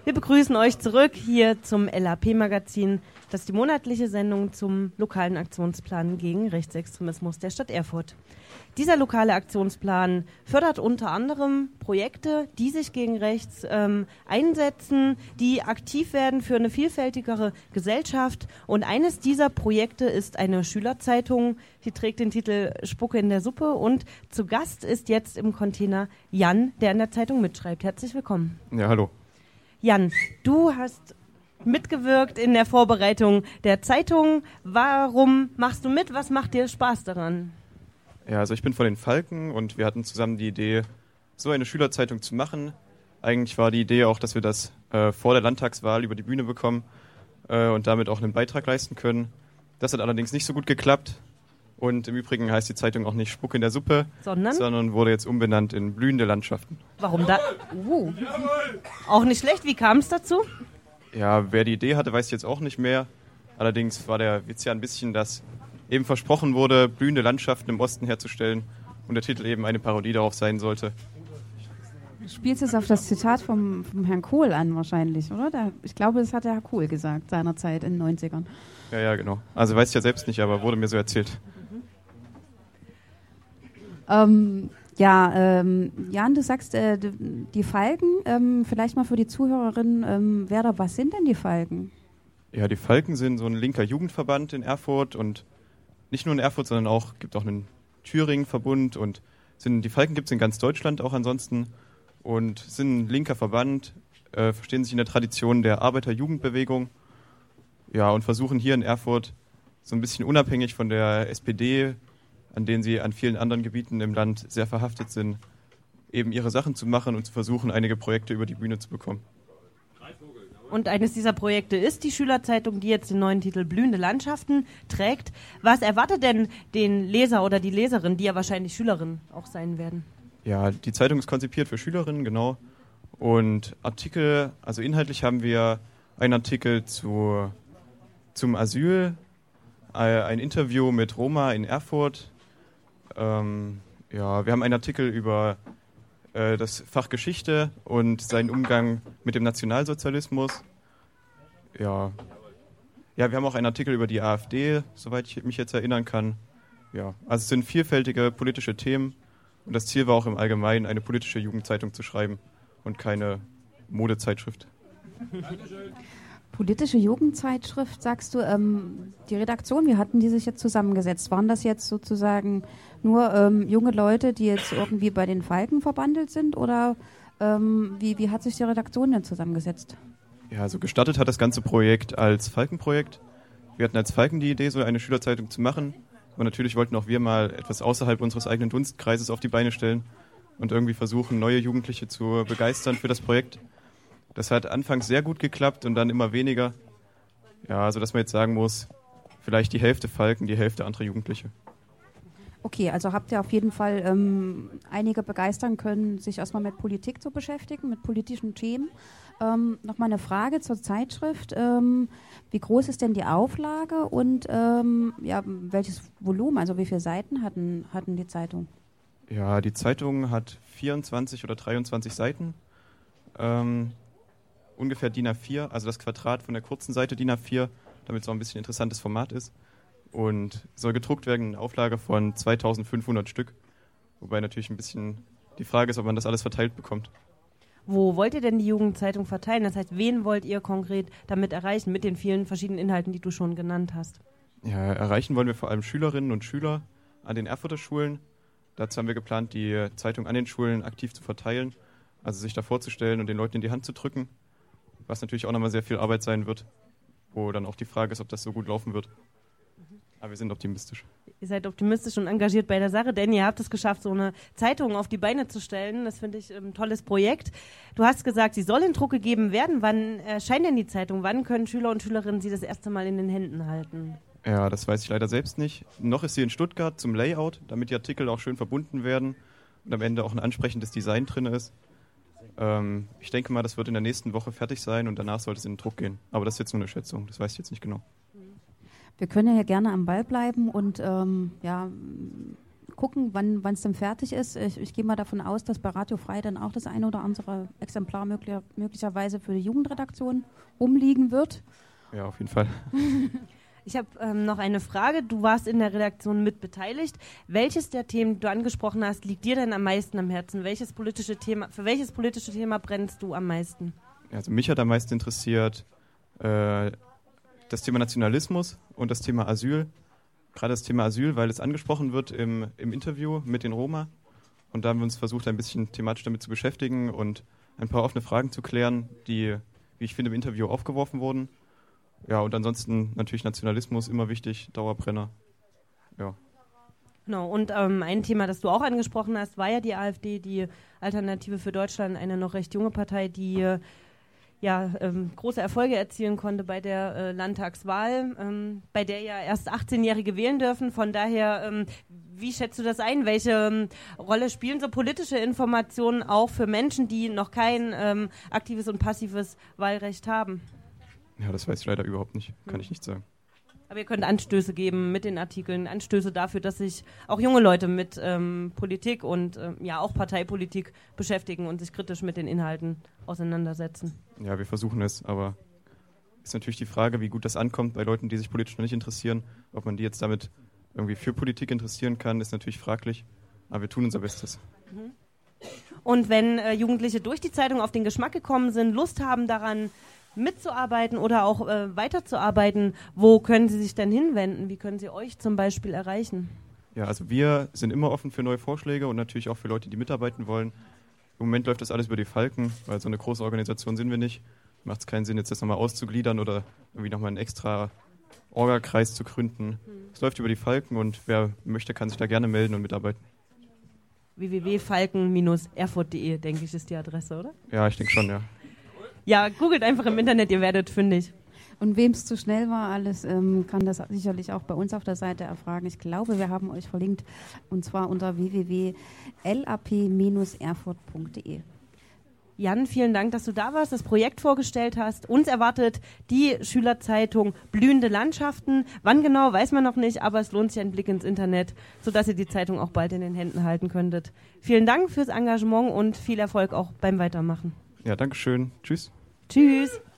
Wir begrüßen euch zurück hier zum LAP-Magazin. Das ist die monatliche Sendung zum lokalen Aktionsplan gegen Rechtsextremismus der Stadt Erfurt. Dieser lokale Aktionsplan fördert unter anderem Projekte, die sich gegen rechts einsetzen, die aktiv werden für eine vielfältigere Gesellschaft. Und eines dieser Projekte ist eine Schülerzeitung, die trägt den Titel Spucke in der Suppe. Und zu Gast ist jetzt im Container Jan, der in der Zeitung mitschreibt. Herzlich willkommen. Ja, hallo. Jan, du hast mitgewirkt in der Vorbereitung der Zeitung. Warum machst du mit? Was macht dir Spaß daran? Ja, also ich bin von den Falken und wir hatten zusammen die Idee, so eine Schülerzeitung zu machen. Eigentlich war die Idee auch, dass wir das vor der Landtagswahl über die Bühne bekommen und damit auch einen Beitrag leisten können. Das hat allerdings nicht so gut geklappt. Und im Übrigen heißt die Zeitung auch nicht Spucke in der Suppe, sondern wurde jetzt umbenannt in Blühende Landschaften. Warum da? Auch nicht schlecht. Wie kam es dazu? Ja, wer die Idee hatte, weiß ich jetzt auch nicht mehr. Allerdings war der Witz ja ein bisschen, dass eben versprochen wurde, blühende Landschaften im Osten herzustellen und der Titel eben eine Parodie darauf sein sollte. Du spielst es auf das Zitat vom Herrn Kohl an wahrscheinlich, oder? Ich glaube, das hat der Herr Kohl gesagt seinerzeit in den 90ern. Ja, genau. Also weiß ich ja selbst nicht, aber wurde mir so erzählt. Jan, du sagst, die Falken, vielleicht mal für die Zuhörerinnen, was sind denn die Falken? Ja, die Falken sind so ein linker Jugendverband in Erfurt und nicht nur in Erfurt, sondern gibt auch einen Thüringen-Verbund und die Falken gibt es in ganz Deutschland auch ansonsten und sind ein linker Verband, verstehen sich in der Tradition der Arbeiterjugendbewegung, ja, und versuchen hier in Erfurt so ein bisschen unabhängig von der SPD, an denen sie an vielen anderen Gebieten im Land sehr verhaftet sind, eben ihre Sachen zu machen und zu versuchen, einige Projekte über die Bühne zu bekommen. Und eines dieser Projekte ist die Schülerzeitung, die jetzt den neuen Titel Blühende Landschaften trägt. Was erwartet denn den Leser oder die Leserin, die ja wahrscheinlich Schülerinnen auch sein werden? Ja, die Zeitung ist konzipiert für Schülerinnen, genau. Und Artikel, also inhaltlich haben wir einen Artikel zum Asyl, ein Interview mit Roma in Erfurt. Wir haben einen Artikel über das Fach Geschichte und seinen Umgang mit dem Nationalsozialismus. Ja, wir haben auch einen Artikel über die AfD, soweit ich mich jetzt erinnern kann. Ja, also es sind vielfältige politische Themen und das Ziel war auch im Allgemeinen, eine politische Jugendzeitung zu schreiben und keine Modezeitschrift. Politische Jugendzeitschrift, sagst du, die Redaktion, wie hatten die sich jetzt zusammengesetzt? Waren das jetzt sozusagen nur junge Leute, die jetzt irgendwie bei den Falken verbandelt sind oder wie hat sich die Redaktion denn zusammengesetzt? Ja, also gestartet hat das ganze Projekt als Falkenprojekt. Wir hatten als Falken die Idee, so eine Schülerzeitung zu machen. Aber natürlich wollten auch wir mal etwas außerhalb unseres eigenen Dunstkreises auf die Beine stellen und irgendwie versuchen, neue Jugendliche zu begeistern für das Projekt. Das hat anfangs sehr gut geklappt und dann immer weniger. Ja, also dass man jetzt sagen muss, vielleicht die Hälfte Falken, die Hälfte andere Jugendliche. Okay, also habt ihr auf jeden Fall einige begeistern können, sich erstmal mit Politik zu beschäftigen, mit politischen Themen. Nochmal eine Frage zur Zeitschrift. Wie groß ist denn die Auflage und welches Volumen, also wie viele Seiten hatten die Zeitung? Ja, die Zeitung hat 24 oder 23 Seiten. Ungefähr DIN A4, also das Quadrat von der kurzen Seite DIN A4, damit es auch ein bisschen interessantes Format ist. Und soll gedruckt werden in einer Auflage von 2500 Stück. Wobei natürlich ein bisschen die Frage ist, ob man das alles verteilt bekommt. Wo wollt ihr denn die Jugendzeitung verteilen? Das heißt, wen wollt ihr konkret damit erreichen, mit den vielen verschiedenen Inhalten, die du schon genannt hast? Ja, erreichen wollen wir vor allem Schülerinnen und Schüler an den Erfurter Schulen. Dazu haben wir geplant, die Zeitung an den Schulen aktiv zu verteilen, also sich da vorzustellen und den Leuten in die Hand zu drücken. Was natürlich auch nochmal sehr viel Arbeit sein wird, wo dann auch die Frage ist, ob das so gut laufen wird. Aber wir sind optimistisch. Ihr seid optimistisch und engagiert bei der Sache, denn ihr habt es geschafft, so eine Zeitung auf die Beine zu stellen. Das finde ich ein tolles Projekt. Du hast gesagt, sie soll in Druck gegeben werden. Wann erscheint denn die Zeitung? Wann können Schüler und Schülerinnen sie das erste Mal in den Händen halten? Ja, das weiß ich leider selbst nicht. Noch ist sie in Stuttgart zum Layout, damit die Artikel auch schön verbunden werden und am Ende auch ein ansprechendes Design drin ist. Ich denke mal, das wird in der nächsten Woche fertig sein und danach sollte es in den Druck gehen. Aber das ist jetzt nur eine Schätzung, das weiß ich jetzt nicht genau. Wir können ja gerne am Ball bleiben und gucken, wann es dann fertig ist. Ich gehe mal davon aus, dass bei Radio Frei dann auch das eine oder andere Exemplar möglicherweise für die Jugendredaktion rumliegen wird. Ja, auf jeden Fall. Ich habe noch eine Frage. Du warst in der Redaktion mit beteiligt. Welches der Themen, die du angesprochen hast, liegt dir denn am meisten am Herzen? Für welches politische Thema brennst du am meisten? Also mich hat am meisten interessiert das Thema Nationalismus und das Thema Asyl. Gerade das Thema Asyl, weil es angesprochen wird im Interview mit den Roma. Und da haben wir uns versucht, ein bisschen thematisch damit zu beschäftigen und ein paar offene Fragen zu klären, die, wie ich finde, im Interview aufgeworfen wurden. Ja, und ansonsten natürlich Nationalismus, immer wichtig, Dauerbrenner. Ja. Genau, und ein Thema, das du auch angesprochen hast, war ja die AfD, die Alternative für Deutschland, eine noch recht junge Partei, die große Erfolge erzielen konnte bei der Landtagswahl, bei der ja erst 18-Jährige wählen dürfen. Von daher, wie schätzt du das ein? Welche Rolle spielen so politische Informationen auch für Menschen, die noch kein aktives und passives Wahlrecht haben? Ja, das weiß ich leider überhaupt nicht. Kann ich nicht sagen. Aber ihr könnt Anstöße geben mit den Artikeln, Anstöße dafür, dass sich auch junge Leute mit Politik und auch Parteipolitik beschäftigen und sich kritisch mit den Inhalten auseinandersetzen. Ja, wir versuchen es, aber ist natürlich die Frage, wie gut das ankommt bei Leuten, die sich politisch noch nicht interessieren. Ob man die jetzt damit irgendwie für Politik interessieren kann, ist natürlich fraglich, aber wir tun unser Bestes. Und wenn Jugendliche durch die Zeitung auf den Geschmack gekommen sind, Lust haben daran, mitzuarbeiten oder auch weiterzuarbeiten, wo können sie sich denn hinwenden? Wie können sie euch zum Beispiel erreichen? Ja, also wir sind immer offen für neue Vorschläge und natürlich auch für Leute, die mitarbeiten wollen. Im Moment läuft das alles über die Falken, weil so eine große Organisation sind wir nicht. Macht es keinen Sinn, jetzt das nochmal auszugliedern oder irgendwie nochmal einen extra Orga-Kreis zu gründen. Es läuft über die Falken und wer möchte, kann sich da gerne melden und mitarbeiten. www.falken-erfurt.de, denke ich, ist die Adresse, oder? Ja, ich denke schon, ja. Ja, googelt einfach im Internet, ihr werdet fündig. Und wem es zu schnell war, alles kann das sicherlich auch bei uns auf der Seite erfragen. Ich glaube, wir haben euch verlinkt, und zwar unter www.lap-erfurt.de. Jan, vielen Dank, dass du da warst, das Projekt vorgestellt hast. Uns erwartet die Schülerzeitung Blühende Landschaften. Wann genau, weiß man noch nicht, aber es lohnt sich ein Blick ins Internet, sodass ihr die Zeitung auch bald in den Händen halten könntet. Vielen Dank fürs Engagement und viel Erfolg auch beim Weitermachen. Ja, danke schön. Tschüss. Tschüss.